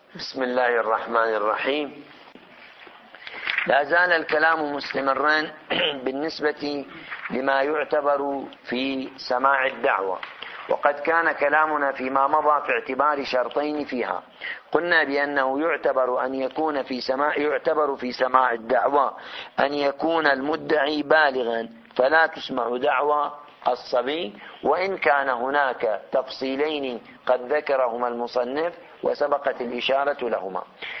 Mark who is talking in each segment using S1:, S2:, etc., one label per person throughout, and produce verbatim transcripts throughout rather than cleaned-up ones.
S1: بسم الله الرحمن الرحيم. لا زال الكلام مستمرا بالنسبة لما يعتبر في سماع الدعوة، وقد كان كلامنا فيما مضى في اعتبار شرطين فيها. قلنا بأنه يعتبر أن يكون في سماع يعتبر في سماع الدعوة أن يكون المدعي بالغا فلا تسمع دعوى الصبي، وإن كان هناك تفصيلين قد ذكرهما المصنف وسبقت الإشارة لهما.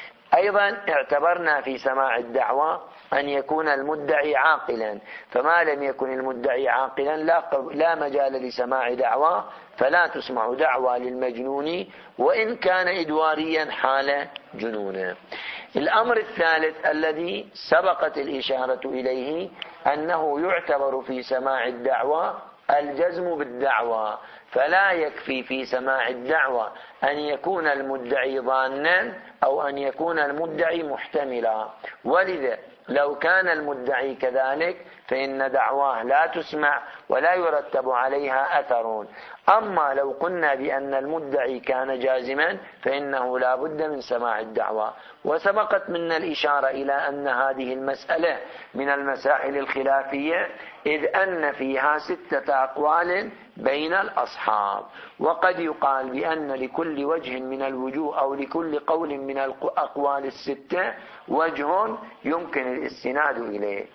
S1: أيضا اعتبرنا في سماع الدعوة أن يكون المدعي عاقلا، فما لم يكن المدعي عاقلا لا, لا مجال لسماع دعوة، فلا تسمع دعوة للمجنون وإن كان إدواريا حال جنونه. الأمر الثالث الذي سبقت الإشارة إليه أنه يعتبر في سماع الدعوة الجزم بالدعوة، فلا يكفي في سماع الدعوة أن يكون المدعي ظانا أو أن يكون المدعي محتملا، ولذا لو كان المدعي كذلك فإن دعواه لا تسمع ولا يرتب عليها أثر. أما لو قلنا بأن المدعي كان جازما فإنه لا بد من سماع الدعوة. وسبقت منا الإشارة إلى أن هذه المسألة من المسائل الخلافية، إذ أن فيها ستة أقوال بين الأصحاب، وقد يقال بأن لكل وجه من الوجوه أو لكل قول من الأقوال الستة وجه يمكن الاستناد إليه.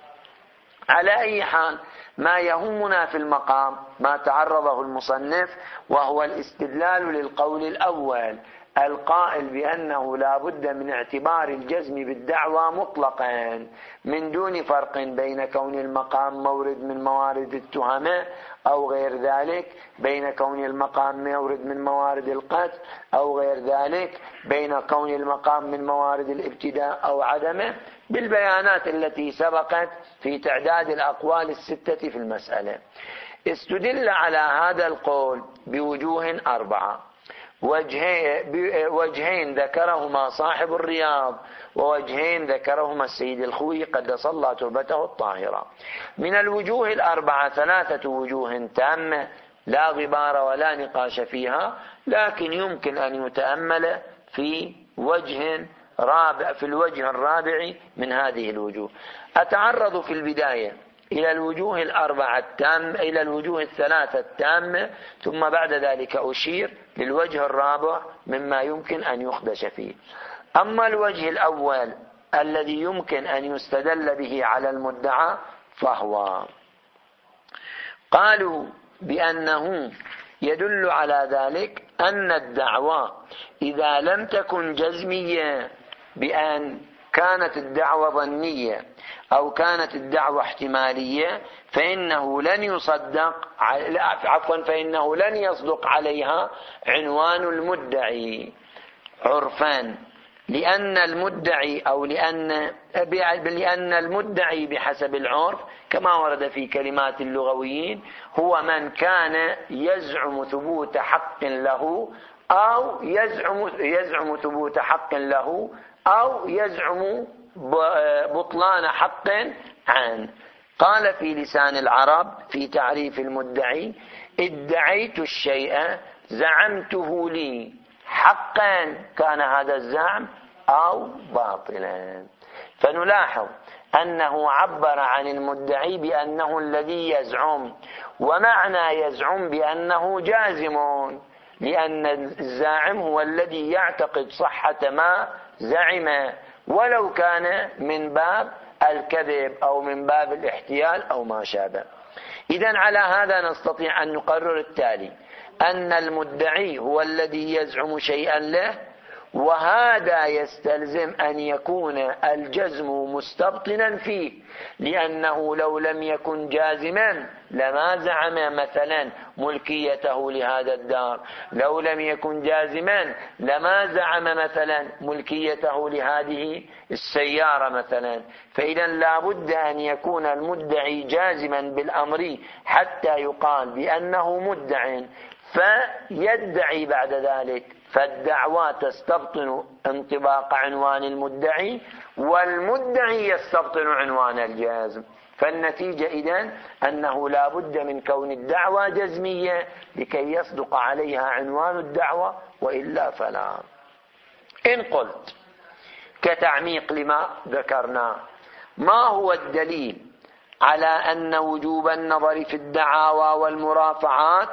S1: على أي حال، ما يهمنا في المقام ما تعرضه المصنف، وهو الاستدلال للقول الأول القائل بأنه لا بد من اعتبار الجزم بالدعوى مطلقا من دون فرق بين كون المقام مورد من موارد التهمة أو غير ذلك، بين كون المقام مورد من موارد القتل أو غير ذلك، بين كون المقام من موارد الابتداء أو عدمه، بالبيانات التي سبقت في تعداد الأقوال الستة في المسألة. استدل على هذا القول بوجوه أربعة، وجهين ذكرهما صاحب الرياض، ووجهين ذكرهما السيد الخوي قدس الله تربته الطاهرة. من الوجوه الأربعة ثلاثة وجوه تامة لا غبار ولا نقاش فيها، لكن يمكن أن يتأمل في وجه رابع في الوجه الرابع من هذه الوجوه. أتعرض في البداية إلى الوجوه الأربعة التامة، إلى الوجوه الثلاثة التامة، ثم بعد ذلك أشير للوجه الرابع مما يمكن أن يخدش فيه. أما الوجه الأول الذي يمكن أن يستدل به على المدعى فهو قالوا بأنه يدل على ذلك أن الدعوة إذا لم تكن جزمية بأن كانت الدعوة ظنية أو كانت الدعوة احتمالية فإنه لن يصدق عفوا فإنه لن يصدق عليها عنوان المدعي عرفان، لأن المدعي أو لأن لأن المدعي بحسب العرف كما ورد في كلمات اللغويين هو من كان يزعم ثبوت حق له أو يزعم يزعم ثبوت حق له أو يزعم بطلان حق عنه. قال في لسان العرب في تعريف المدعي: ادعيت الشيء زعمته لي حقا كان هذا الزعم أو باطلا. فنلاحظ أنه عبر عن المدعي بأنه الذي يزعم، ومعنى يزعم بأنه جازم، لأن الزاعم هو الذي يعتقد صحة ما زعم ولو كان من باب الكذب أو من باب الاحتيال أو ما شابه. إذن على هذا نستطيع أن نقرر التالي: أن المدعي هو الذي يزعم شيئا له، وهذا يستلزم أن يكون الجزم مستبطنا فيه، لأنه لو لم يكن جازما لما زعم مثلا ملكيته لهذا الدار، لو لم يكن جازما لما زعم مثلا ملكيته لهذه السيارة مثلا. فإذا لا بد أن يكون المدعي جازما بالأمر حتى يقال بأنه مدع، فيدعي بعد ذلك، فالدعوة تستبطن انطباق عنوان المدعي، والمدعي يستبطن عنوان الجازم. فالنتيجة إذن أنه لا بد من كون الدعوة جزمية لكي يصدق عليها عنوان الدعوة، وإلا فلا. إن قلت كتعميق لما ذكرنا: ما هو الدليل على أن وجوب النظر في الدعاوى والمرافعات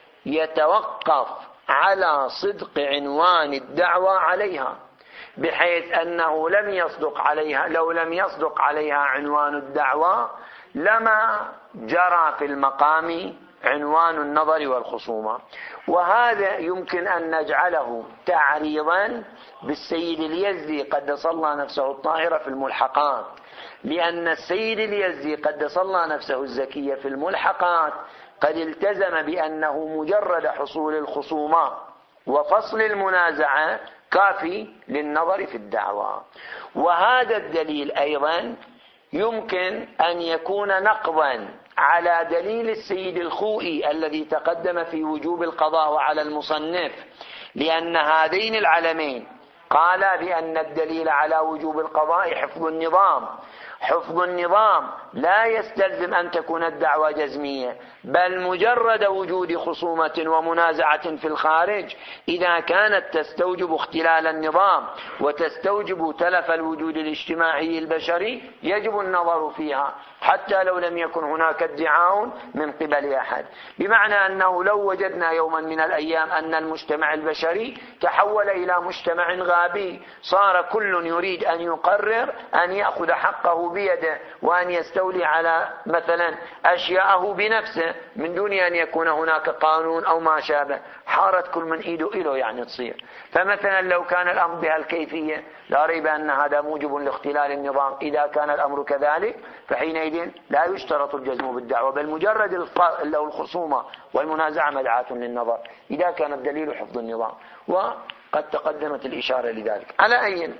S1: يتوقف على صدق عنوان الدعوى عليها، بحيث أنه لم يصدق عليها لو لم يصدق عليها عنوان الدعوى لما جرى في المقام عنوان النظر والخصومة. وهذا يمكن أن نجعله تعريضا بالسيد اليزدي قدس الله نفسه الطاهرة في الملحقات، لأن السيد اليزدي قدس الله نفسه الزكية في الملحقات قد التزم بأنه مجرد حصول الخصومة وفصل المنازعة كافي للنظر في الدعوى. وهذا الدليل أيضا يمكن أن يكون نقضا على دليل السيد الخوئي الذي تقدم في وجوب القضاء على المصنف، لأن هذين العلمين قال بأن الدليل على وجوب القضاء حفظ النظام. حفظ النظام لا يستلزم أن تكون الدعوة جزمية، بل مجرد وجود خصومة ومنازعة في الخارج إذا كانت تستوجب اختلال النظام وتستوجب تلف الوجود الاجتماعي البشري يجب النظر فيها حتى لو لم يكن هناك ادعاء من قبل أحد. بمعنى أنه لو وجدنا يوما من الأيام أن المجتمع البشري تحول إلى مجتمع غابي، صار كل يريد أن يقرر أن يأخذ حقه بيده وأن يستولي على مثلا أشياءه بنفسه من دون أن يكون هناك قانون أو ما شابه، حارت كل من إيده إله يعني تصير. فمثلا لو كان الأمر بهالكيفية لا ريب أن هذا موجب لاختلال النظام. إذا كان الأمر كذلك فحينئذ لا يشترط الجزم بالدعوة، بل مجرد الخصومة والمنازعة مدعاة للنظر إذا كان الدليل حفظ النظام، وقد تقدمت الإشارة لذلك. على أي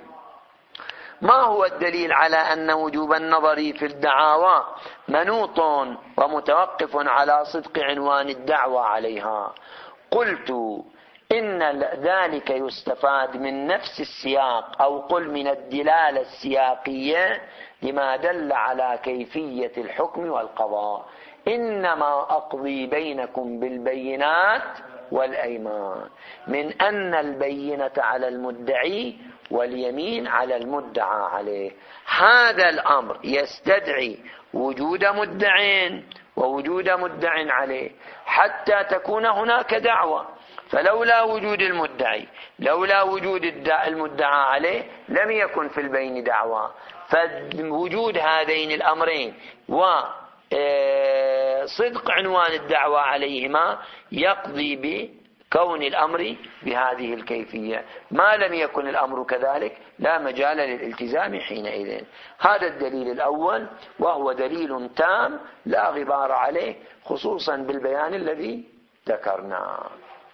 S1: ما هو الدليل على أن وجوب النظر في الدعاوى منوط ومتوقف على صدق عنوان الدعوى عليها؟ قلت إن ذلك يستفاد من نفس السياق، أو قل من الدلالة السياقية لما دل على كيفية الحكم والقضاء. إنما أقضي بينكم بالبينات والأيمان، من أن البينة على المدعي واليمين على المدعى عليه. هذا الأمر يستدعي وجود مدعين ووجود مدع عليه حتى تكون هناك دعوة. فلولا وجود المدعي لولا وجود المدعى عليه لم يكن في البين دعوة. فوجود هذين الأمرين وصدق عنوان الدعوة عليهما يقضي بكون الأمر بهذه الكيفية. ما لم يكن الأمر كذلك لا مجال للالتزام حينئذ. هذا الدليل الأول، وهو دليل تام لا غبار عليه، خصوصا بالبيان الذي ذكرناه.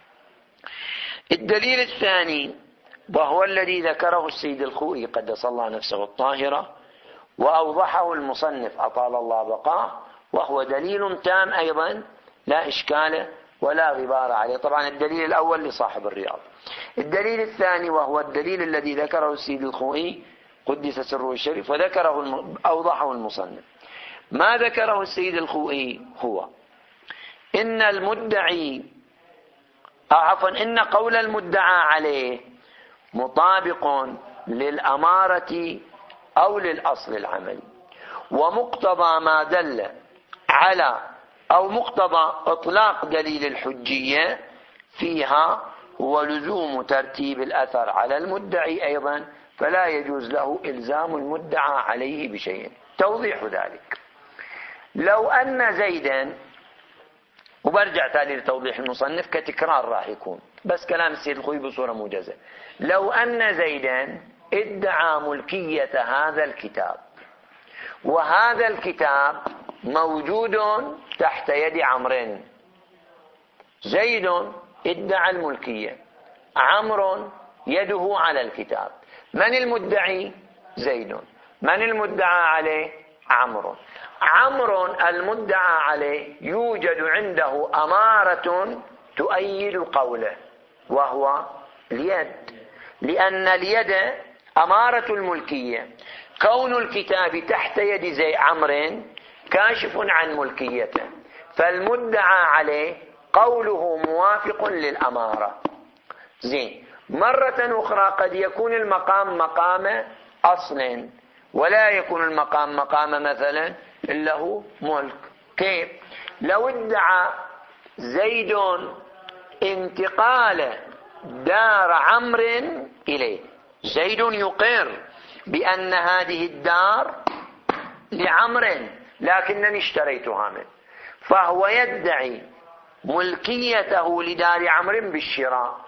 S1: الدليل الثاني وهو الذي ذكره السيد الخوئي قدس الله نفسه الطاهرة وأوضحه المصنف أطال الله بقاه، وهو دليل تام أيضا لا إشكال ولا غبار عليه. طبعا الدليل الأول لصاحب الرياض. الدليل الثاني وهو الدليل الذي ذكره السيد الخوئي قدس سره الشريف وذكره الم... أوضحه المصنف. ما ذكره السيد الخوئي هو إن المدعي عفوا إن قول المدعى عليه مطابق للأمارة أو للأصل العملي، ومقتضى ما دل على أو مقتضى إطلاق دليل الحجية فيها هو لزوم ترتيب الأثر على المدعي أيضا، فلا يجوز له إلزام المدعى عليه بشيء. توضيح ذلك: لو أن زيدا، وبرجع تالي لتوضيح المصنف كتكرار راح يكون بس كلام السيد الخوئي بصورة موجزة، لو أن زيدا ادعى ملكية هذا الكتاب، وهذا الكتاب موجود تحت يد عمرو، زيد ادعى الملكية، عمرو يده على الكتاب، من المدعي؟ زيد. من المدعى عليه؟ عمرو. عمرو المدعى عليه يوجد عنده أمارة تؤيد قوله وهو اليد، لأن اليد أمارة الملكية. كون الكتاب تحت يد زي عمرو كاشف عن ملكيته، فالمدعى عليه قوله موافق للأمارة. زين، مرة أخرى قد يكون المقام مقام أصل ولا يكون المقام مقام مثلا إلا هو ملك. كيف؟ لو ادعى زيد انتقال دار عمرو إليه، زيد يقر بأن هذه الدار لعمرو لكنني اشتريتها منه، فهو يدعي ملكيته لدار عمرو بالشراء.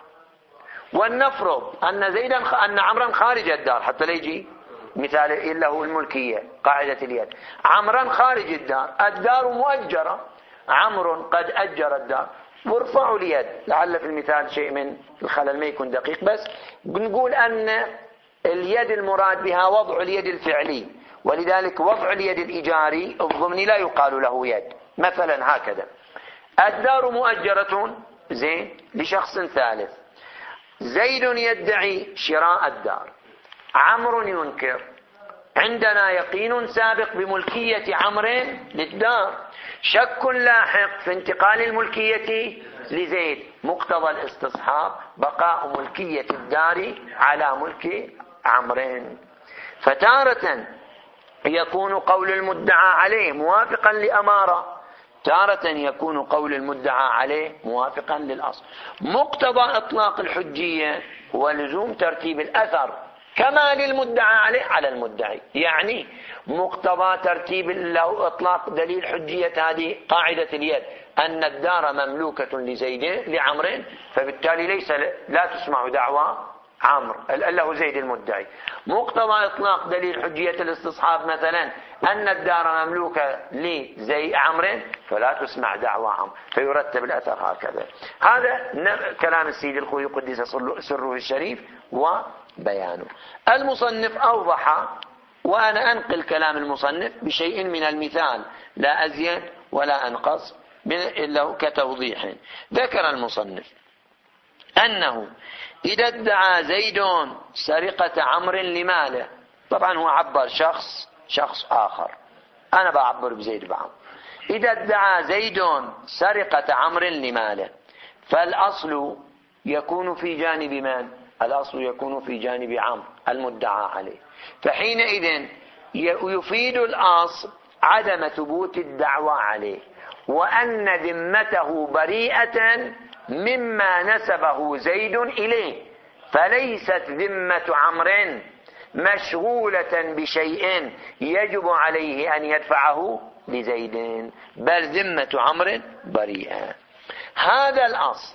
S1: ولنفرض أن زيدا أن عمرا خارج الدار، حتى لا يجي مثال إلا هو الملكية قاعدة اليد، عمرا خارج الدار، الدار مؤجرة، عمرو قد أجر الدار، وارفعوا اليد. لعل في المثال شيء من الخلل ما يكون دقيق، بس بنقول أن اليد المراد بها وضع اليد الفعلي، ولذلك وضع اليد الإيجاري الضمني لا يقال له يد. مثلا هكذا الدار مؤجرة زين لشخص ثالث، زيد يدعي شراء الدار، عمرو ينكر، عندنا يقين سابق بملكية عمرو للدار، شك لاحق في انتقال الملكية لزيد، مقتضى الاستصحاب بقاء ملكية الدار على ملك عمرو. فتارة يكون قول المدعى عليه موافقا لأمارة، تارة يكون قول المدعى عليه موافقا للأصل. مقتضى إطلاق الحجية هو لزوم ترتيب الأثر كما للمدعى عليه على المدعي، يعني مقتضى ترتيب له إطلاق دليل حجية هذه قاعدة اليد أن الدار مملوكة لزيد لعمر، فبالتالي ليس لا تسمع دعوى عمرو له زيد المدعي. مقتضى إطلاق دليل حجية الاستصحاب مثلا أن الدار مملوكة لزي عمرو، فلا تسمع دعوى عمرو، فيرتب الأثر هكذا. هذا كلام السيد الخوي قدس سره الشريف وبيانه. المصنف أوضح، وأنا أنقل كلام المصنف بشيء من المثال لا أزيد ولا أنقص إلا كتوضيح. ذكر المصنف أنه إذا ادعى زيد سرقة عمرو لماله، طبعا هو عبر شخص شخص آخر، أنا بعبر بزيد بعمر. إذا ادعى زيد سرقة عمرو لماله فالأصل يكون في جانب من؟ الأصل يكون في جانب عمرو المدعى عليه، فحينئذ يفيد الأصل عدم ثبوت الدعوى عليه، وأن ذمته بريئة مما نسبه زيد إليه، فليست ذمة عمرو مشغولة بشيء يجب عليه أن يدفعه لزيد، بل ذمة عمرو بريئة. هذا الأصل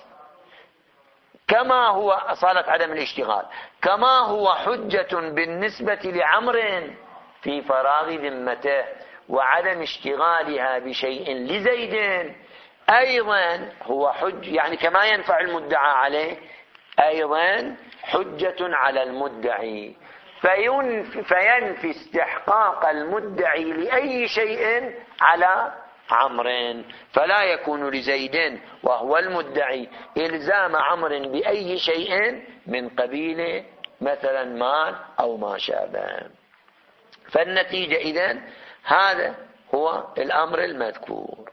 S1: كما هو أصالة عدم الاشتغال، كما هو حجة بالنسبة لعمرو في فراغ ذمته وعدم اشتغالها بشيء لزيد، أيضا هو حج، يعني كما ينفع المدعى عليه أيضا حجة على المدعي، فينفي, فينفي استحقاق المدعي لأي شيء على عمرو، فلا يكون لزيد وهو المدعي إلزام عمرو بأي شيء من قبيل مثلا مال أو ما شابه. فالنتيجة إذن هذا هو الأمر المذكور.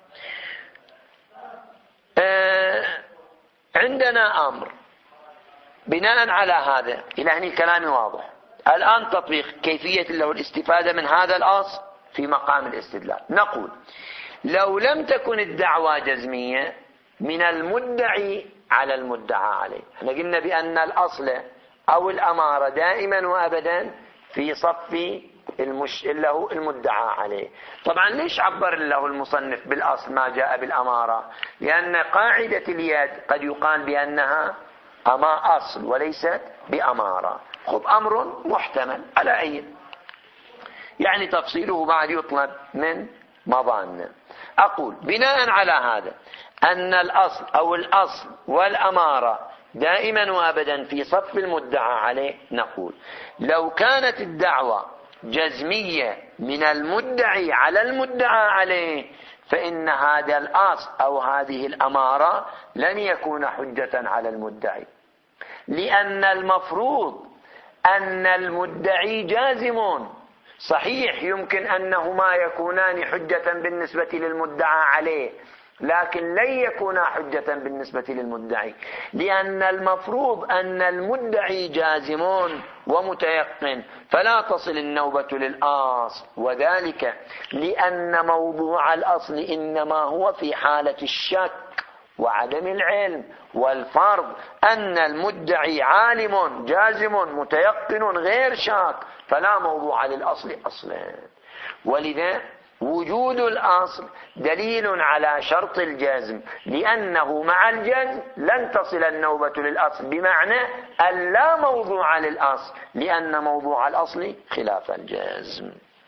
S1: آه عندنا أمر بناء على هذا إلى هنا الكلام واضح. الآن تطبيق كيفية له الاستفادة من هذا الأصل في مقام الاستدلال. نقول لو لم تكن الدعوى جزمية من المدعي على المدعى عليه، احنا قلنا بأن الأصل أو الأمارة دائما وأبدا في صف المش... له المدعى عليه. طبعا ليش عبر له المصنف بالأصل ما جاء بالأمارة؟ لأن قاعدة اليد قد يقال بأنها أما أصل وليست بأمارة. خب أمر محتمل على عين، يعني تفصيله بعد يطلب من مظان. أقول بناء على هذا أن الأصل أو الأصل والأمارة دائما وابدا في صف المدعى عليه، نقول لو كانت الدعوة جزمية من المدعي على المدعى عليه فإن هذا الأصل أو هذه الأمارة لن يكون حجة على المدعي، لأن المفروض أن المدعي جازم. صحيح يمكن أنهما يكونان حجة بالنسبة للمدعى عليه، لكن لن يكون حجة بالنسبة للمدعي، لأن المفروض أن المدعي جازم ومتيقن، فلا تصل النوبة للأصل، وذلك لأن موضوع الأصل إنما هو في حالة الشك وعدم العلم، والفرض أن المدعي عالم جازم متيقن غير شاك، فلا موضوع للأصل أصلا. ولذا وجود الأصل دليل على شرط الجزم، لأنه مع الجزم لن تصل النوبة للأصل، بمعنى أن لا موضوع للأصل، لأن موضوع الأصل خلاف الجزم.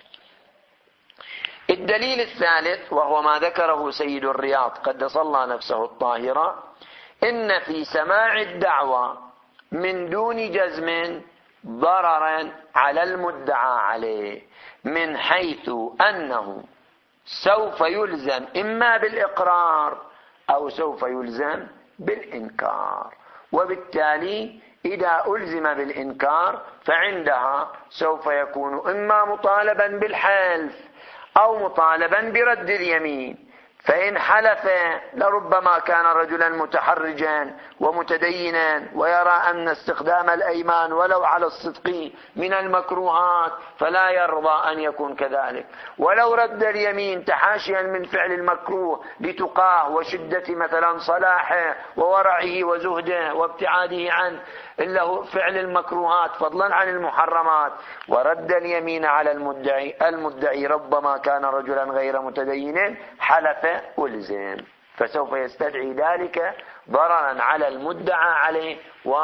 S1: الدليل الثالث وهو ما ذكره سيد الرياض قدس الله نفسه الطاهرة: إن في سماع الدعوة من دون جزم ضررا على المدعى عليه، من حيث أنه سوف يلزم إما بالإقرار أو سوف يلزم بالإنكار، وبالتالي إذا ألزم بالإنكار فعندها سوف يكون إما مطالبا بالحلف أو مطالبا برد اليمين. فإن حلف لربما كان رجلا متحرجا ومتدينا ويرى أن استخدام الأيمان ولو على الصدق من المكروهات، فلا يرضى أن يكون كذلك. ولو رد اليمين تحاشيا من فعل المكروه لتقاه وشدة مثلا صلاحه وورعه وزهده وابتعاده عن إلا فعل المكروهات فضلا عن المحرمات، ورد اليمين على المدعي المدعي ربما كان رجلا غير متدين حلف ألزم، فسوف يستدعي ذلك ضررا على المدعى عليه،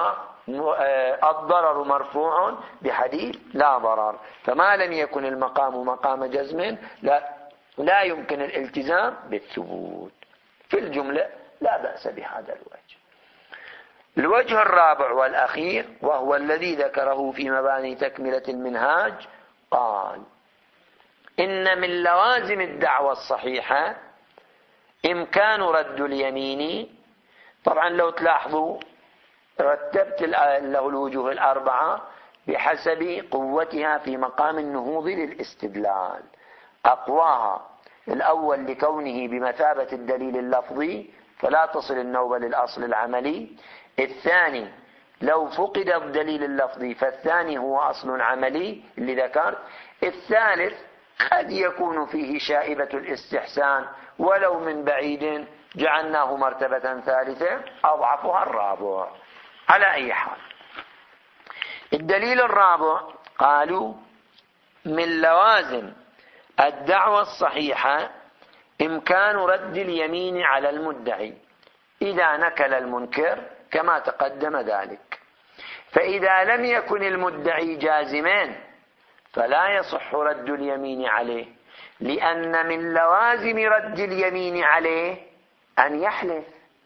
S1: والضرر مرفوع بحديث لا ضرر. فما لم يكن المقام مقام جزم لا, لا يمكن الالتزام بالثبوت. في الجملة لا بأس بهذا الوجه. الوجه الرابع والأخير وهو الذي ذكره في مباني تكملة المنهاج، قال: إن من لوازم الدعوة الصحيحة إمكان رد اليمين. طبعا لو تلاحظوا رتبت له الوجوه الأربعة بحسب قوتها في مقام النهوض للاستدلال. أقواها الأول لكونه بمثابة الدليل اللفظي فلا تصل النوبة للأصل العملي. الثاني لو فقد الدليل اللفظي فالثاني هو أصل عملي اللي ذكر. الثالث قد يكون فيه شائبة الاستحسان ولو من بعيد، جعلناه مرتبة ثالثة أضعفها الرابع. على أي حال، الدليل الرابع قالوا: من لوازم الدعوة الصحيحة إمكان رد اليمين على المدعي إذا نكل المنكر كما تقدم ذلك. فإذا لم يكن المدعي جازما فلا يصح رد اليمين عليه، لأن من لوازم رد اليمين عليه أن يحلف،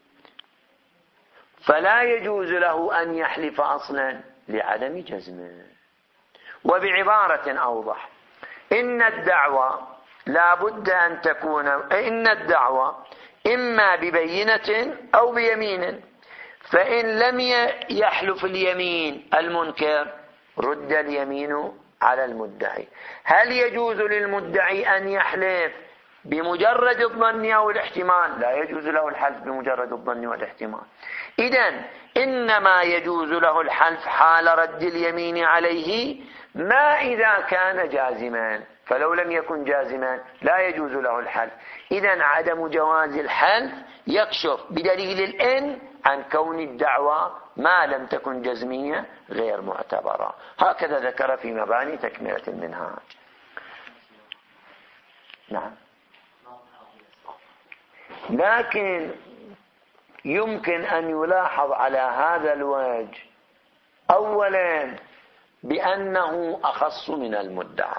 S1: فلا يجوز له أن يحلف أصلا لعدم جزمه. وبعبارة أوضح: إن الدعوة لا بد أن تكون إن الدعوة إما ببينة أو بيمين، فإن لم يحلف اليمين المنكر رد اليمين على المدعي. هل يجوز للمدعي أن يحلف بمجرد الظن أو الاحتمال؟ لا يجوز له الحلف بمجرد الظن والاحتمال. إذن إنما يجوز له الحلف حال رد اليمين عليه ما إذا كان جازما، فلو لم يكن جازما لا يجوز له الحلف. إذن عدم جواز الحلف يكشف بدليل الإن عن كون الدعوة ما لم تكن جزمية غير معتبرة. هكذا ذكر في مباني تكملة المنهاج. نعم. لكن يمكن أن يلاحظ على هذا الوجه أولا بأنه أخص من المدعى،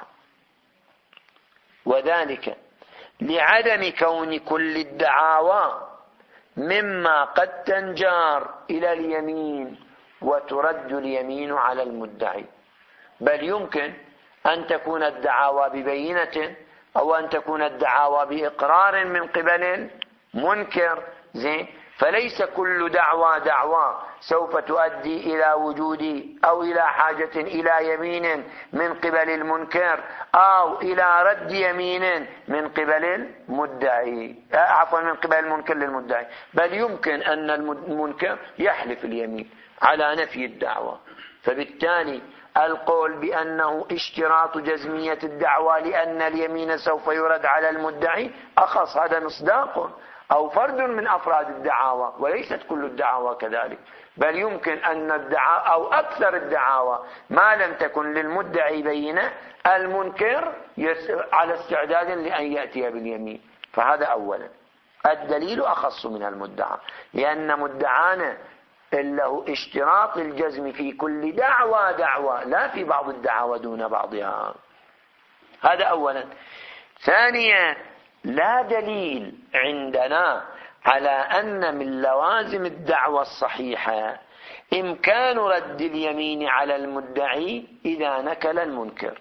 S1: وذلك لعدم كون كل الدعاوى مما قد تنجار إلى اليمين وترد اليمين على المدعي، بل يمكن أن تكون الدعاوى ببينة أو أن تكون الدعاوى بإقرار من قبل منكر، زين، فليس كل دعوى دعوى سوف تؤدي إلى وجود أو إلى حاجة إلى يمين من قبل المنكر أو إلى رد يمين من قبل المدعي، عفوا من قبل المنكر للمدعي، بل يمكن أن المنكر يحلف اليمين على نفي الدعوة. فبالتالي القول بأنه اشتراط جزمية الدعوة لأن اليمين سوف يرد على المدعي أخص، هذا مصداق أو فرد من أفراد الدعاوى، وليست كل الدعاوى كذلك، بل يمكن أن الدعاوى أو أكثر الدعاوى ما لم تكن للمدعي بينة المنكر على استعداد لأن يأتي باليمين. فهذا أولا. الدليل أخص من المدعى، لأن مدعانا له اشتراط الجزم في كل دعوى دعوى، لا في بعض الدعاوى دون بعضها. هذا أولا. ثانيا، لا دليل عندنا على أن من لوازم الدعوى الصحيحة إمكان رد اليمين على المدعي إذا نكل المنكر.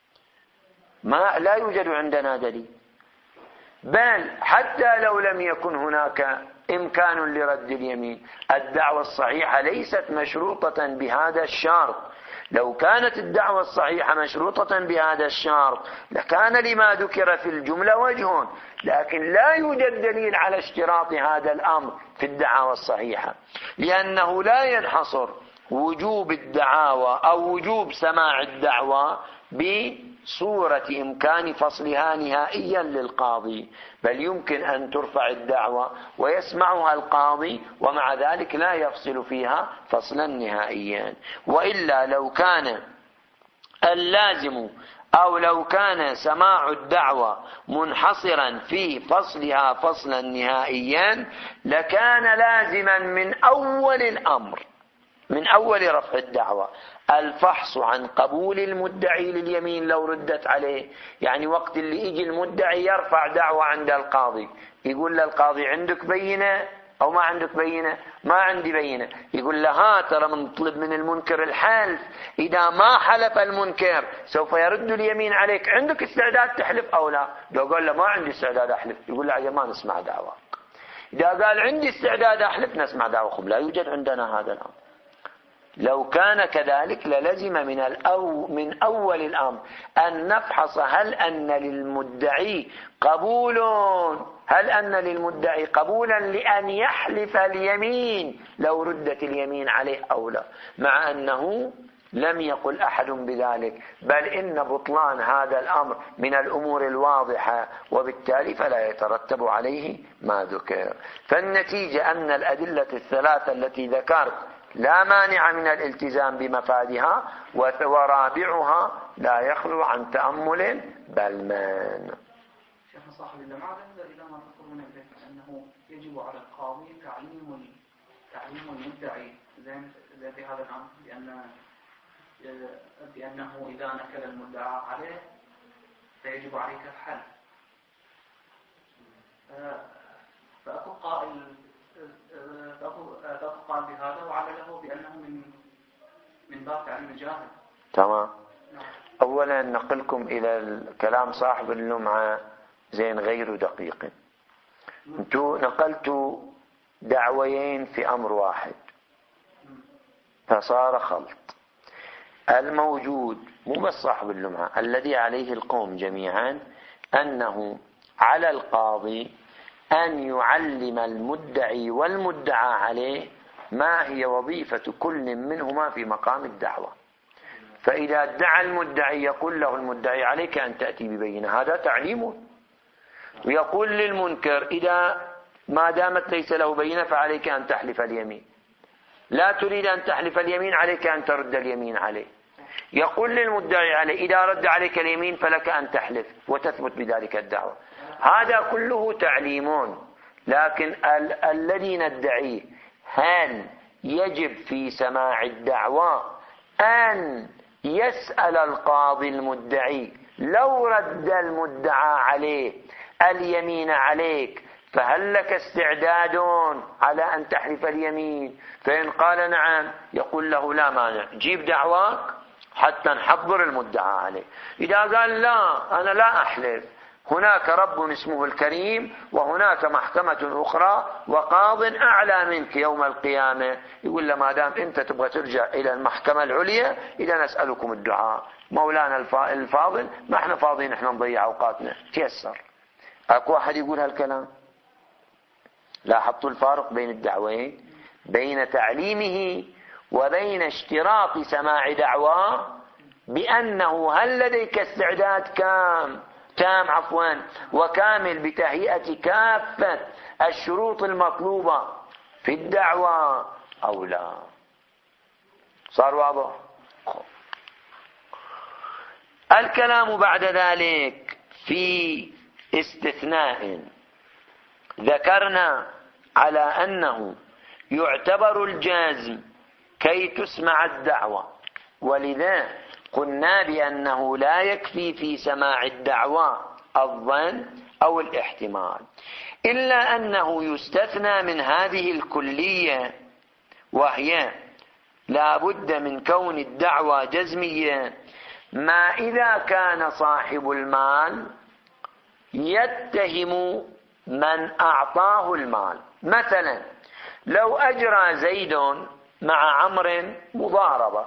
S1: ما لا يوجد عندنا دليل، بل حتى لو لم يكن هناك إمكان لرد اليمين، الدعوة الصحيحة ليست مشروطة بهذا الشرط. لو كانت الدعوة الصحيحة مشروطة بهذا الشرط لكان لما ذكر في الجملة وجه، لكن لا يوجد دليل على اشتراط هذا الأمر في الدعوة الصحيحة، لأنه لا ينحصر وجوب الدعاوى أو وجوب سماع الدعوى بصورة إمكان فصلها نهائيا للقاضي، بل يمكن أن ترفع الدعوى ويسمعها القاضي ومع ذلك لا يفصل فيها فصلا نهائيا. وإلا لو كان اللازم أو لو كان سماع الدعوى منحصرا في فصلها فصلا نهائيا لكان لازما من أول الأمر، من أول رفع الدعوى، الفحص عن قبول المدعي لليمين لو ردت عليه. يعني وقت اللي يجي المدعي يرفع دعوى عند القاضي، يقول للقاضي عندك بينة أو ما عندك بينة؟ ما عندي بينة. يقول له ها ترى منطلب من المنكر الحلف، إذا ما حلف المنكر سوف يرد اليمين عليك، عندك استعداد تحلف أو لا؟ لو قال له ما عندي استعداد أحلف يقول له ما نسمع دعوى. إذا قال عندي استعداد أحلف نسمع دعوى. خب لا يوجد عندنا هذا الأمر. لو كان كذلك للزم من الأو من أول الأمر أن نفحص هل أن للمدعي قبول هل أن للمدعي قبولا لأن يحلف اليمين لو ردت اليمين عليه أو لا، مع أنه لم يقل أحد بذلك، بل إن بطلان هذا الأمر من الأمور الواضحة، وبالتالي فلا يترتب عليه ما ذكر. فالنتيجة أن الأدلة الثلاثة التي ذكرت لا مانع من الالتزام بمفادها، ورابعها لا يخلو عن تأمل بل مان.
S2: شيخنا صاحب اللمعة إلى ما تقولون به أنه يجب على القاضي تعليم تعليم المدعي زين في هذا الأمر، لأن بأنه إذا نكل المدعى عليه فيجب عليك الحل. فأكو قائل فأكو قال بهذا وعلله بأنه من من باب تعليم الجاهل.
S1: تمام. أولا نقلكم إلى الكلام صاحب اللمعة زين غير دقيق. انتو نقلتوا دعويين في أمر واحد فصار خلط. الموجود مو بس صاحب اللمعة، الذي عليه القوم جميعا أنه على القاضي أن يعلم المدعي والمدعى عليه ما هي وظيفة كل منهما في مقام الدعوة. فإذا ادعى المدعي يقول له المدعي عليك أن تأتي ببينة، هذا تعليمه. ويقول للمنكر إذا ما دامت ليس له بينة فعليك أن تحلف اليمين، لا تريد أن تحلف اليمين عليك أن ترد اليمين عليه. يقول للمدعي عليه إذا رد عليك اليمين فلك أن تحلف وتثبت بذلك الدعوة. هذا كله تعليمون. لكن ال- الذي ندعيه هل يجب في سماع الدعوة أن يسأل القاضي المدعي لو رد المدعى عليه اليمين عليك فهل لك استعداد على أن تحلف اليمين؟ فإن قال نعم يقول له لا مانع، جيب دعواك حتى نحضر المدعى عليه. إذا قال لا أنا لا أحلف، هناك رب اسمه الكريم، وهناك محكمة أخرى وقاض أعلى منك يوم القيامة. يقول له ما دام أنت تبغى ترجع إلى المحكمة العليا، إذا نسألكم الدعاء، مولانا الفاضل ما احنا فاضيين احنا نضيع أوقاتنا، تيسر. أكو واحد يقول هالكلام؟ لاحظتوا الفارق بين الدعوين، بين تعليمه وبين اشتراط سماع دعواه بأنه هل لديك استعداد كام تام عفوا وكامل بتهيئة كافة الشروط المطلوبة في الدعوة أو لا. صار واضح؟ الكلام بعد ذلك في استثناء. ذكرنا على أنه يعتبر الجازم كي تسمع الدعوة، ولذا قلنا بأنه لا يكفي في سماع الدعوة الظن أو الاحتمال، إلا أنه يستثنى من هذه الكلية، وهي لا بد من كون الدعوة جزمية ما إذا كان صاحب المال يتهم من أعطاه المال. مثلا لو أجرى زيد مع عمرو مضاربة،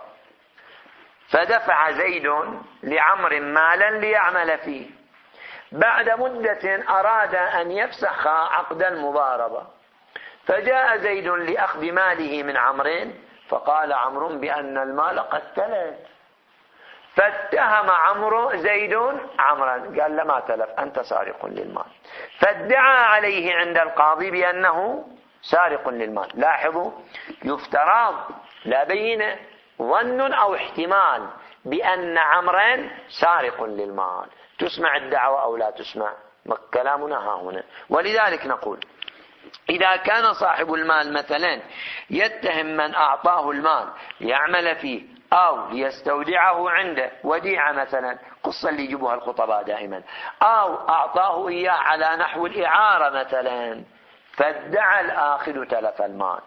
S1: فدفع زيد لعمرو مالا ليعمل فيه، بعد مدة أراد أن يفسخ عقد المضاربة، فجاء زيد لأخذ ماله من عمرو، فقال عمرو بأن المال قد تلف، فاتهم عمرو زيد عمرا، قال له ما تلف أنت سارق للمال، فادعى عليه عند القاضي بأنه سارق للمال. لاحظوا، يفترض لا بينة، ظن أو احتمال بأن عمرا سارق للمال، تسمع الدعوة أو لا تسمع؟ كلامنا ها هنا. ولذلك نقول إذا كان صاحب المال مثلا يتهم من أعطاه المال ليعمل فيه أو ليستودعه عنده وديعة، مثلا قصة اللي يجيبها الخطباء دائما، أو أعطاه إياه على نحو الإعارة مثلا، فادعى الآخذ تلف المال،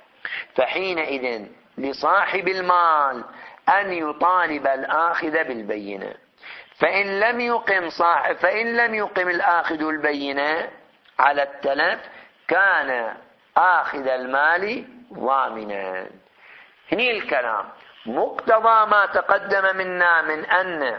S1: فحينئذ لصاحب المال أن يطالب الآخذ بالبينة، فإن لم يقم صاحب فإن لم يقم الآخذ البينة على التلف كان آخذ المال ضامنا. هني الكلام مقتضى ما تقدم منا من أن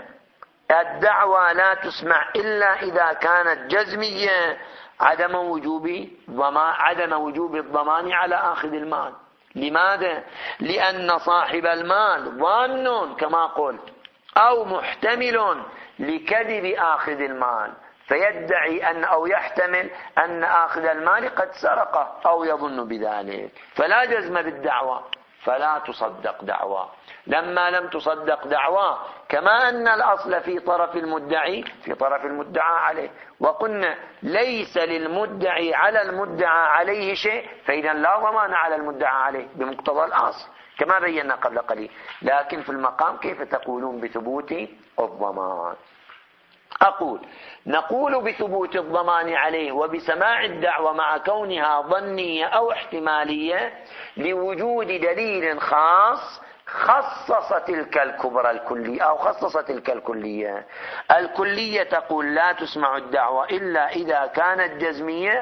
S1: الدعوة لا تسمع إلا إذا كانت جزمية، عدم وجوب ضمان عدم وجوب الضمان على آخذ المال. لماذا؟ لأن صاحب المال ظان كما قلت أو محتمل لكذب آخذ المال، فيدعي أن أو يحتمل أن آخذ المال قد سرقه أو يظن بذلك، فلا جزم بالدعوة، فلا تصدق دعوة. لما لم تصدق دعوة، كما أن الأصل في طرف المدعي في طرف المدعى عليه، وقلنا ليس للمدعي على المدعى عليه شيء، فإذا لا ضمان على المدعى عليه بمقتضى الأصل كما بينا قبل قليل. لكن في المقام كيف تقولون بثبوت الضمان؟ أقول نقول بثبوت الضمان عليه وبسماع الدعوة مع كونها ظنية أو احتمالية لوجود دليل خاص خصص تلك الكبرى الكلية أو خصص تلك الكلية. الكلية تقول لا تسمع الدعوة إلا إذا كانت جزمية،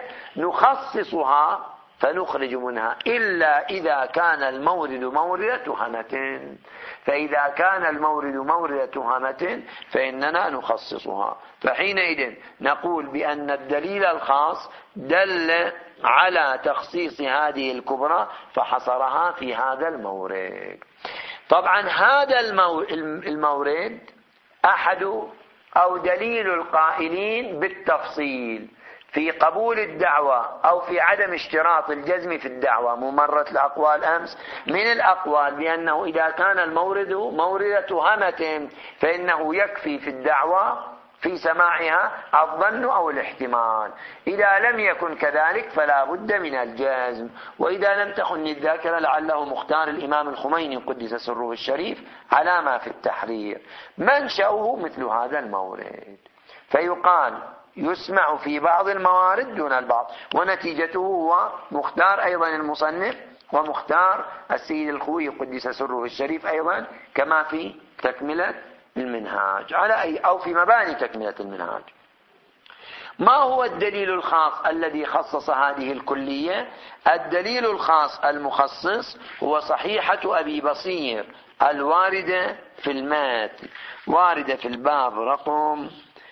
S1: نخصصها فنخرج منها إلا إذا كان المورد مورد تهمة، فإذا كان المورد مورد تهمة فإننا نخصصها، فحينئذ نقول بأن الدليل الخاص دل على تخصيص هذه الكبرى فحصرها في هذا المورد. طبعا هذا المورد أحد أو دليل القائلين بالتفصيل في قبول الدعوة أو في عدم اشتراط الجزم في الدعوة. ممرت الأقوال أمس من الأقوال بأنه إذا كان المورد مورد تهمة فإنه يكفي في الدعوة في سماعها الظن أو الاحتمال، إذا لم يكن كذلك فلا بد من الجزم. وإذا لم تخن الذاكرة لعله مختار الإمام الخميني قدس سره الشريف على ما في التحرير منشأه مثل هذا المورد، فيقال يسمع في بعض الموارد دون البعض، ونتيجته هو مختار أيضا المصنف ومختار السيد الخوي قدس سره الشريف أيضا كما في تكملة المنهاج على أي أو في مباني تكملة المنهاج. ما هو الدليل الخاص الذي خصص هذه الكلية؟ الدليل الخاص المخصص هو صحيحة أبي بصير الواردة في المتن، واردة في الباب رقم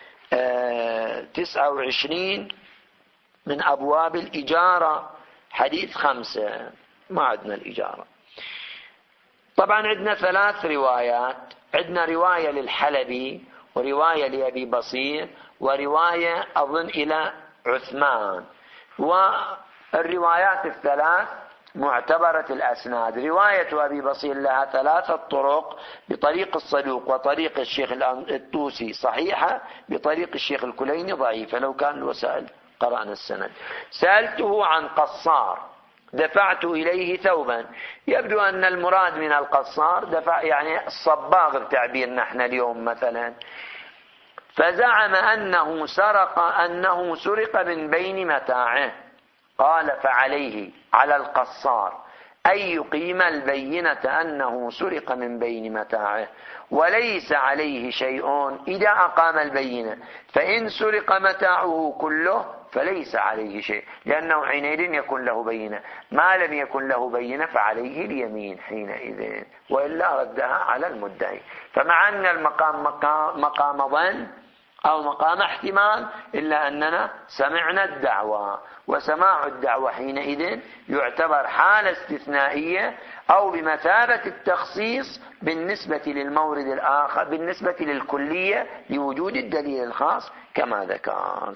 S1: تسعة وعشرين من أبواب الإجارة، حديث خمسة. ما عندنا الإجارة. طبعا عندنا ثلاث روايات، عندنا رواية للحلبي ورواية لأبي بصير ورواية أظن إلى عثمان، والروايات الثلاث معتبرة الأسناد. رواية أبي بصير لها ثلاثة طرق، بطريق الصدوق وطريق الشيخ الطوسي صحيحة، بطريق الشيخ الكليني ضعيفة. لو كان الوسائل قرأنا السند. سألته عن قصار دفعت إليه ثوبا، يبدو أن المراد من القصار دفع يعني الصباغ بتعبيرنا نحن اليوم مثلا. فزعم أنه سرق أنه سرق من بين متاعه. قال فعليه على القصار أن يقيم البينة أنه سرق من بين متاعه، وليس عليه شيء إذا أقام البينة، فإن سرق متاعه كله فليس عليه شيء، لأنه حينئذ يكون له بينة. ما لم يكن له بينة فعليه اليمين حينئذ، وإلا ردها على المدعي. فمع أن المقام مقام, مقام ظن أو مقام احتمال، إلا أننا سمعنا الدعوة، وسماع الدعوة حينئذ يعتبر حالة استثنائية أو بمثابة التخصيص بالنسبة للمورد الآخر، بالنسبة للكلية لوجود الدليل الخاص كما ذكرت.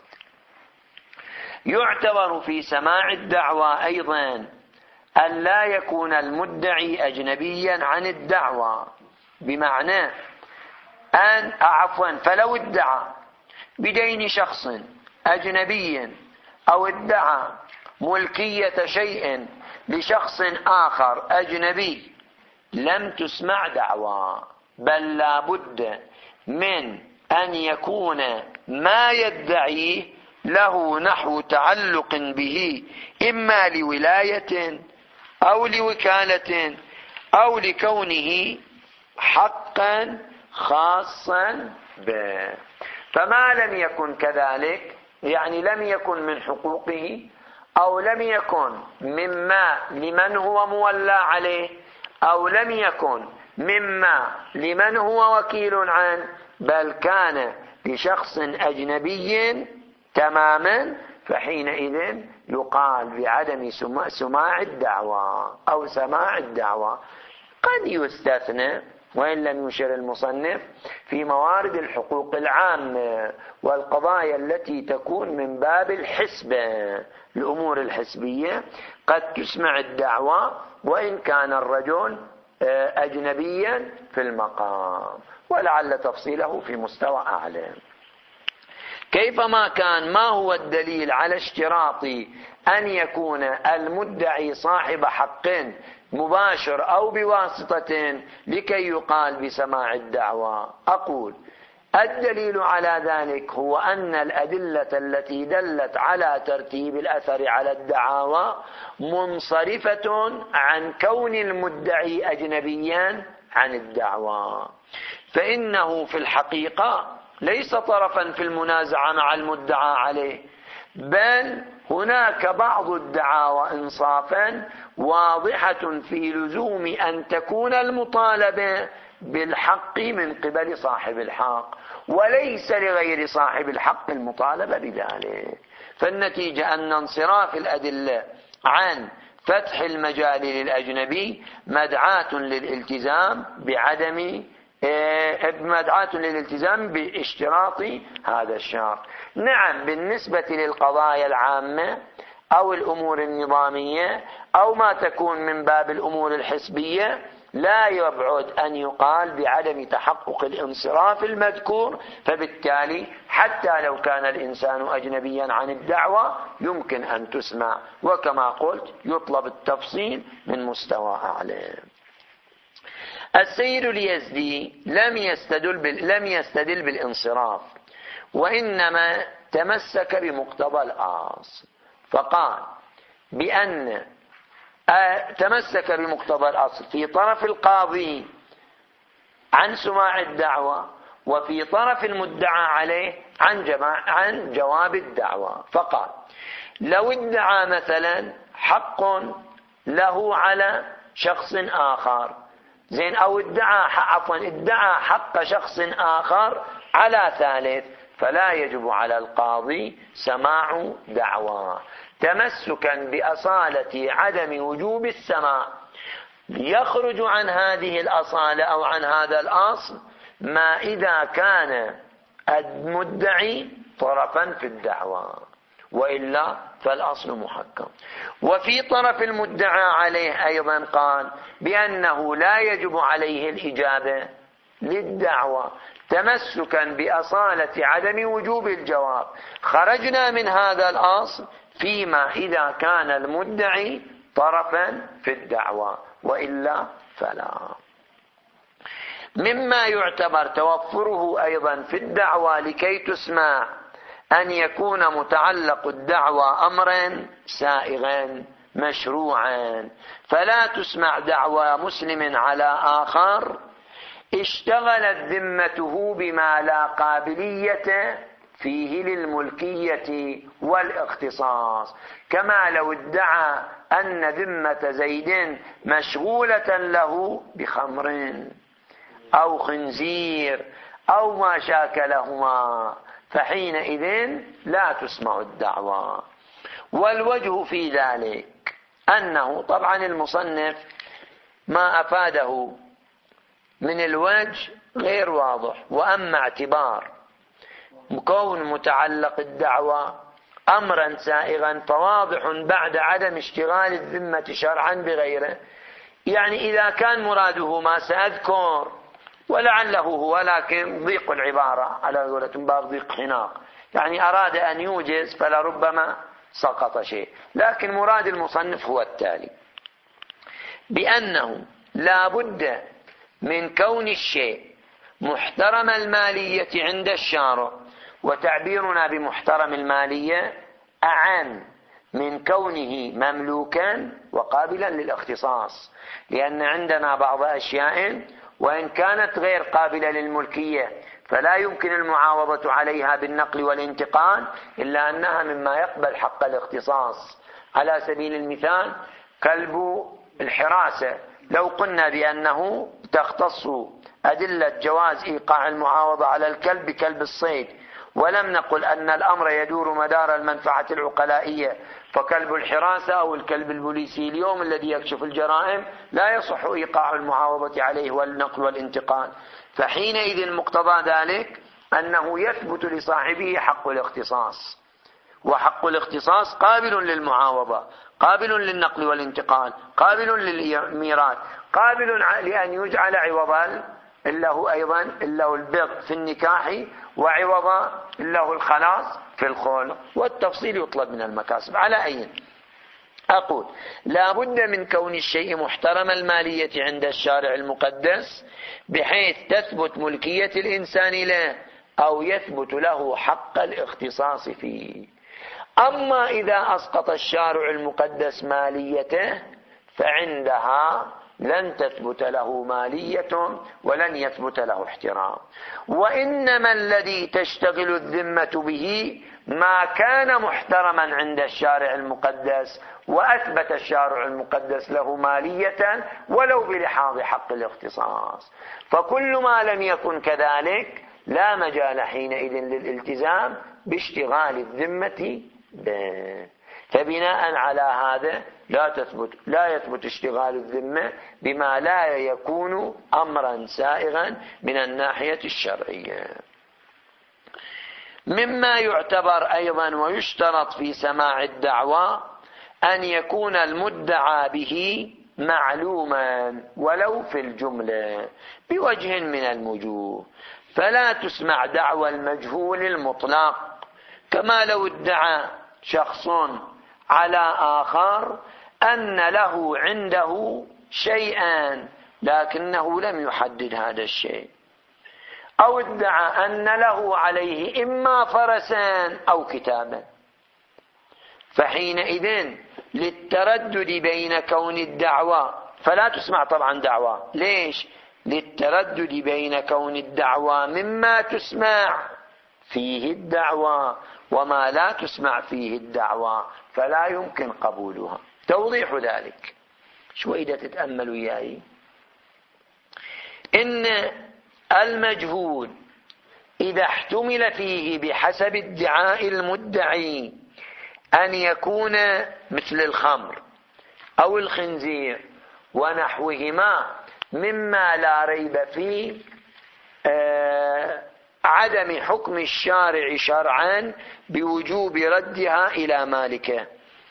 S1: يعتبر في سماع الدعوة أيضا أن لا يكون المدعي أجنبيا عن الدعوة، بمعنى أن عفوا فلو ادعى بدين شخص أجنبي أو ادعى ملكية شيء لشخص آخر أجنبي لم تسمع دعوى، بل لا بد من أن يكون ما يدعيه له نحو تعلق به، إما لولاية أو لوكالة أو لكونه حقا خاصا به. فما لم يكن كذلك، يعني لم يكن من حقوقه أو لم يكن مما لمن هو مولى عليه أو لم يكن مما لمن هو وكيل عنه، بل كان لشخص أجنبي تماما، فحينئذ يقال بعدم سماع الدعوة أو سماع الدعوة. قد يستثنى وإن لم يشر المصنف في موارد الحقوق العامة والقضايا التي تكون من باب الحسبة، الأمور الحسبية قد تسمع الدعوة وإن كان الرجل أجنبيا في المقام، ولعل تفصيله في مستوى أعلى. كيفما كان، ما هو الدليل على اشتراط أن يكون المدعي صاحب حق مباشر أو بواسطة لكي يقال بسماع الدعوة؟ أقول الدليل على ذلك هو أن الأدلة التي دلت على ترتيب الأثر على الدعاوى منصرفة عن كون المدعي أجنبيا عن الدعوة، فإنه في الحقيقة ليس طرفا في المنازعة مع المدعى عليه، بل هناك بعض الدعاوى إنصافا واضحة في لزوم أن تكون المطالبة بالحق من قبل صاحب الحق، وليس لغير صاحب الحق المطالبة بذلك. فالنتيجة أن انصراف الأدلة عن فتح المجال للأجنبي مدعاة للالتزام بعدم مدعاة للالتزام باشتراط هذا الشرط. نعم، بالنسبة للقضايا العامة أو الأمور النظامية أو ما تكون من باب الأمور الحسبية لا يبعد أن يقال بعدم تحقق الانصراف المذكور، فبالتالي حتى لو كان الإنسان أجنبيا عن الدعوة يمكن أن تسمع، وكما قلت يطلب التفصيل من مستوى أعلى. السيد اليزدي لم يستدل بال... لم يستدل بالانصراف، وإنما تمسك بمقتضى الأصل، فقال بأن تمسك بمقتضى الأصل في طرف القاضي عن سماع الدعوة، وفي طرف المدعى عليه عن, جماع عن جواب الدعوى. فقال لو ادعى مثلا حق له على شخص آخر، زين، أو ادعى عفوا ادعى حق شخص آخر على ثالث، فلا يجب على القاضي سماع دعوى تمسكا بأصالة عدم وجوب السماع. يخرج عن هذه الأصالة أو عن هذا الأصل ما إذا كان المدعي طرفا في الدعوى، وإلا فالأصل محكم. وفي طرف المدعى عليه أيضا قال بأنه لا يجب عليه الإجابة للدعوى تمسكا بأصالة عدم وجوب الجواب. خرجنا من هذا الأصل فيما إذا كان المدعي طرفا في الدعوى، وإلا فلا. مما يعتبر توفره أيضا في الدعوى لكي تسمع أن يكون متعلق الدعوى أمرا سائغا مشروعا، فلا تسمع دعوى مسلم على آخر اشتغلت ذمته بما لا قابلية فيه للملكية والاختصاص، كما لو ادعى أن ذمة زيد مشغولة له بخمر أو خنزير أو ما شاكلهما، فحينئذ لا تسمع الدعوى. والوجه في ذلك أنه طبعا المصنف ما أفاده من الوجه غير واضح، وأما اعتبار كون متعلق الدعوى أمرا سائغا فواضح بعد عدم اشتغال الذمة شرعا بغيره. يعني إذا كان مراده ما سأذكر ولعله هو، لكن ضيق العبارة على قولة باب ضيق خناق، يعني أراد أن يوجز فلربما سقط شيء، لكن مراد المصنف هو التالي: بأنه لا بد من كون الشيء محترم المالية عند الشارع، وتعبيرنا بمحترم المالية أعم من كونه مملوكا وقابلا للاختصاص، لأن عندنا بعض أشياء وإن كانت غير قابلة للملكية فلا يمكن المعاوضة عليها بالنقل والانتقال، إلا أنها مما يقبل حق الاختصاص. على سبيل المثال كلب الحراسة، لو قلنا بأنه تختص أدلة جواز إيقاع المعاوضة على الكلب بكلب الصيد، ولم نقل أن الأمر يدور مدار المنفعة العقلائية، فكلب الحراسة أو الكلب البوليسي اليوم الذي يكشف الجرائم لا يصح إيقاع المعاوضة عليه والنقل والانتقال، فحينئذ مقتضى ذلك أنه يثبت لصاحبه حق الاختصاص، وحق الاختصاص قابل للمعاوضة، قابل للنقل والانتقال، قابل للميراث، قابل لأن يجعل عوضا له أيضا له البغض في النكاح، وعوضا له الخلاص في الخلع، والتفصيل يطلب من المكاسب. على أي أقول لا بد من كون الشيء محترم المالية عند الشارع المقدس بحيث تثبت ملكية الإنسان له أو يثبت له حق الاختصاص فيه. أما إذا أسقط الشارع المقدس ماليته فعندها لن تثبت له مالية ولن يثبت له احترام، وإنما الذي تشتغل الذمة به ما كان محترما عند الشارع المقدس وأثبت الشارع المقدس له مالية ولو بلحاظ حق الاختصاص، فكل ما لم يكن كذلك لا مجال حينئذ للالتزام باشتغال الذمة به. فبناء على هذا لا تثبت لا يثبت اشتغال الذمة بما لا يكون أمرا سائغا من الناحية الشرعية. مما يعتبر أيضا ويشترط في سماع الدعوى أن يكون المدعى به معلوما ولو في الجملة بوجه من الوجوه، فلا تسمع دعوى المجهول المطلق، كما لو ادعى شخص على آخر أن له عنده شيئا لكنه لم يحدد هذا الشيء، أو ادعى أن له عليه إما فرسا أو كتابا، فحينئذ للتردد بين كون الدعوى فلا تسمع طبعا دعوى. ليش؟ للتردد بين كون الدعوى مما تسمع فيه الدعوى وما لا تسمع فيه الدعوى فلا يمكن قبولها. توضيح ذلك شوي إذا تتأملوا إياي، إن المجهول إذا احتمل فيه بحسب ادعاء المدعي أن يكون مثل الخمر أو الخنزير ونحوهما مما لا ريب فيه آه عدم حكم الشارع شرعا بوجوب ردها إلى مالكه،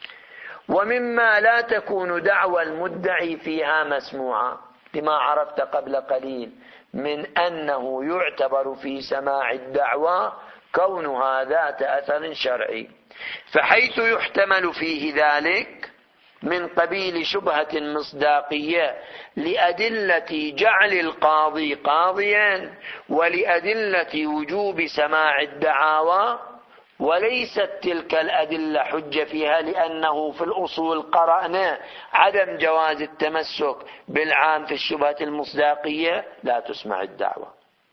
S1: ومما لا تكون دعوى المدعي فيها مسموعة، لما عرفت قبل قليل من أنه يعتبر في سماع الدعوى كونها ذات أثر شرعي، فحيث يحتمل فيه ذلك من قبيل شبهة مصداقية لأدلة جعل القاضي قاضيا ولأدلة وجوب سماع الدعاوى، وليست تلك الأدلة حجة فيها، لأنه في الأصول قرأنا عدم جواز التمسك بالعام في الشبهة المصداقية لا تسمع الدعوة.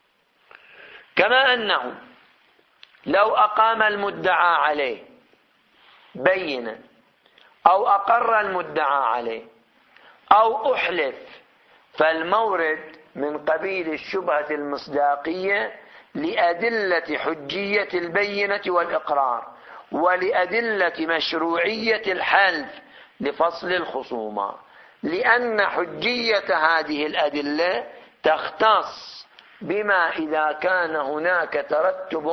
S1: كما أنه لو أقام المدعى عليه بينا أو أقر المدعى عليه أو أحلف، فالمورد من قبيل الشبهة المصداقية لأدلة حجية البينة والإقرار ولأدلة مشروعية الحلف لفصل الخصومة، لأن حجية هذه الأدلة تختص بما إذا كان هناك ترتب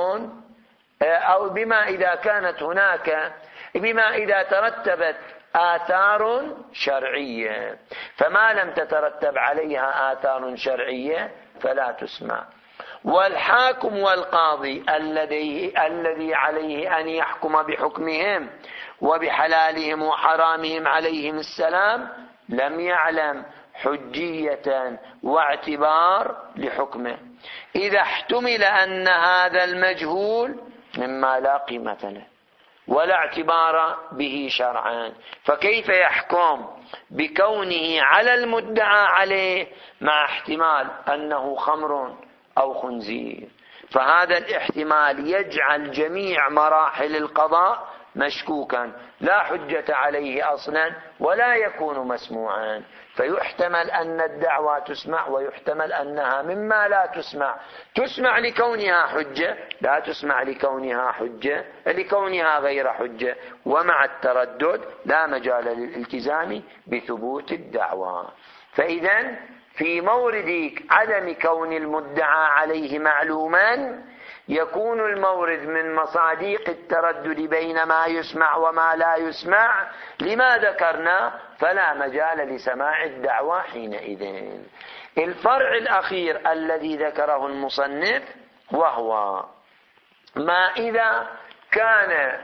S1: أو بما إذا كانت هناك بما إذا ترتبت آثار شرعية، فما لم تترتب عليها آثار شرعية فلا تسمع. والحاكم والقاضي الذي الذي عليه أن يحكم بحكمهم وبحلالهم وحرامهم عليهم السلام لم يعلم حجية واعتبار لحكمه، إذا احتمل أن هذا المجهول مما لا قيمة له ولا اعتبار به شرعا، فكيف يحكم بكونه على المدعى عليه مع احتمال أنه خمر أو خنزير؟ فهذا الاحتمال يجعل جميع مراحل القضاء مشكوكا، لا حجة عليه أصلا ولا يكون مسموعا، فيحتمل أن الدعوى تسمع ويحتمل أنها مما لا تسمع، تسمع لكونها حجة لا تسمع لكونها حجة لكونها غير حجة، ومع التردد لا مجال للالتزام بثبوت الدعوى. فإذا في مورد عدم كون المدعى عليه معلوما يكون المورد من مصاديق التردد بين ما يسمع وما لا يسمع لما ذكرنا، فلا مجال لسماع الدعوى حينئذ. الفرع الأخير الذي ذكره المصنف وهو ما إذا كان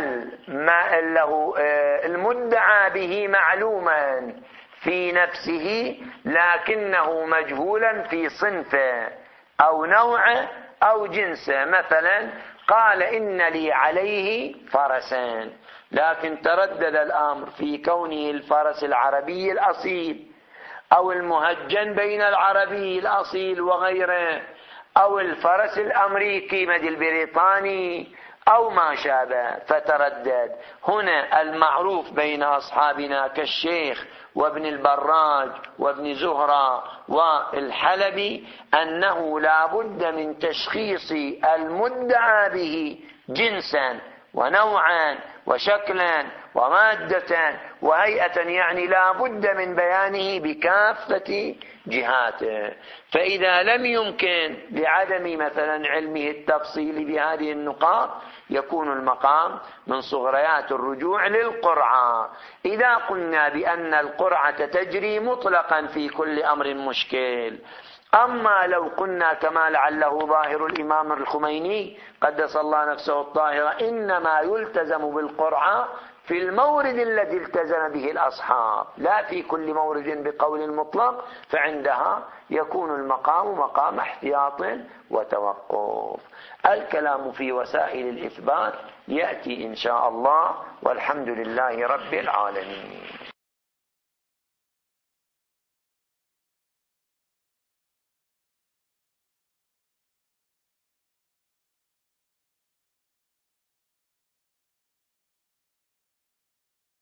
S1: المدعى به معلوما في نفسه لكنه مجهولا في صنفه أو نوعه أو جنسه. مثلا قال إن لي عليه فرسان، لكن تردد الأمر في كونه الفرس العربي الأصيل أو المهجن بين العربي الأصيل وغيره، أو الفرس الأمريكي مد البريطاني أو ما شابه، فتردد. هنا المعروف بين أصحابنا كالشيخ وابن البراج وابن زهرة والحلبي أنه لا بد من تشخيص المدعى به جنسا ونوعا وشكلا ومادة وهيئة، يعني لا بد من بيانه بكافة جهاته. فإذا لم يمكن لعدم مثلا علمه التفصيل بهذه النقاط يكون المقام من صغريات الرجوع للقرعة. إذا قلنا بأن القرعة تجري مطلقا في كل أمر مشكل، أما لو قلنا كما لعله ظاهر الإمام الخميني قدس الله نفسه الطاهرة إنما يلتزم بالقرعة في المورد الذي التزم به الأصحاب لا في كل مورد بقول مطلق، فعندها يكون المقام مقام احتياط وتوقف. الكلام في وسائل الإثبات يأتي إن شاء الله، والحمد لله رب العالمين.